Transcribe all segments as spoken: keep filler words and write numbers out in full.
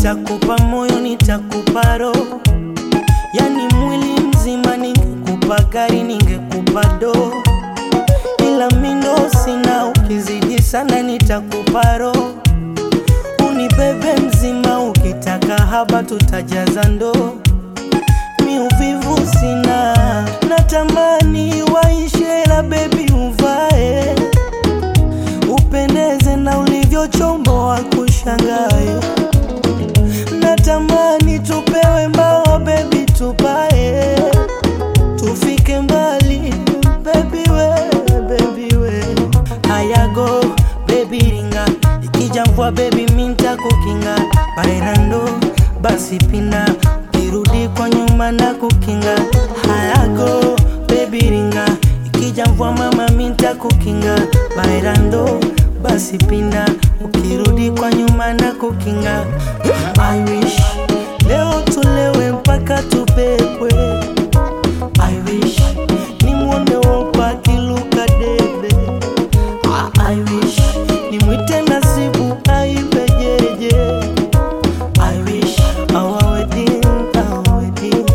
nitakupa moyo, nitakupa roho, yani mwili mzima. Ningekupa gari, ningekupa do, ila mindo sina. Ukizidi sana nitakupa roho, unibebe mzima. Ukitaka haba tutajaza ndo, mi uvivu sina. Natamani waishe la baby uvae, upendeze na ulivyo chombo wa kushangae. Natamani tupewe mbao baby tupae, tufike mbali baby we, baby we. Hayago baby ringa, ikija mvua baby minta kukinga. Bailando basi pina, ukirudi kwa nyuma na kukinga. Hayago baby ringa, ikija mvua mama minta kukinga. Bailando basi pina, ukirudi kwa nyuma na kukinga. I wish leo tulewe mpaka tupepwe. I wish nimwone wopa kiluka debe. I wish nimwite Nasibu aibe jeje. I wish our wedding, our wedding.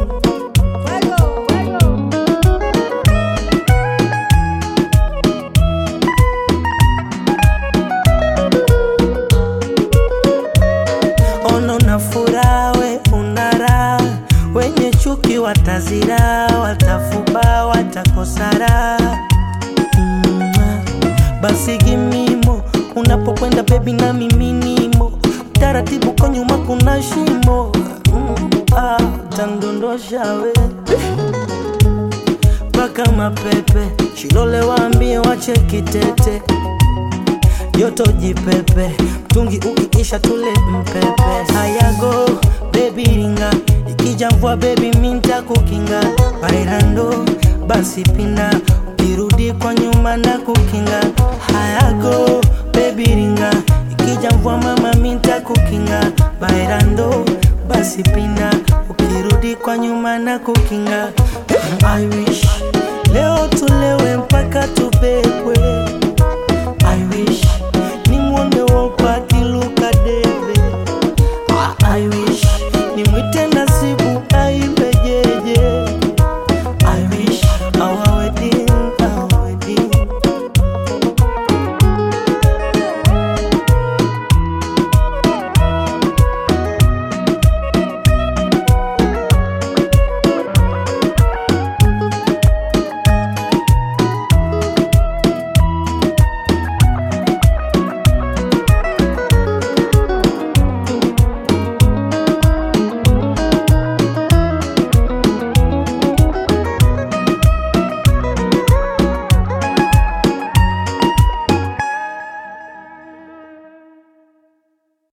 Ono na furawe unara, wenye chuki watazira, watafuba, watakosara. mm, Basi gimimo, unapokwenda baby na mimi nimo. Taratibu kwa nyuma kuna shimo. mm, ah, Tandondosha we paka mapepe, Shilole waambie wache kitete. Joto jipepe, mtungi ukiisha tule mpepe. Hayago baby ringa, ikija mvua baby minta kukinga. Bailando basi pina, ukirudi kwa nyuma na kukinga. Hayago baby ringa, ikija mvua mama minta kukinga. Bailando basi pina, ukirudi kwa nyuma na kukinga. I wish leo tulewe mpaka tupepwe. I wish nimwone wopa kiluka debe. I wish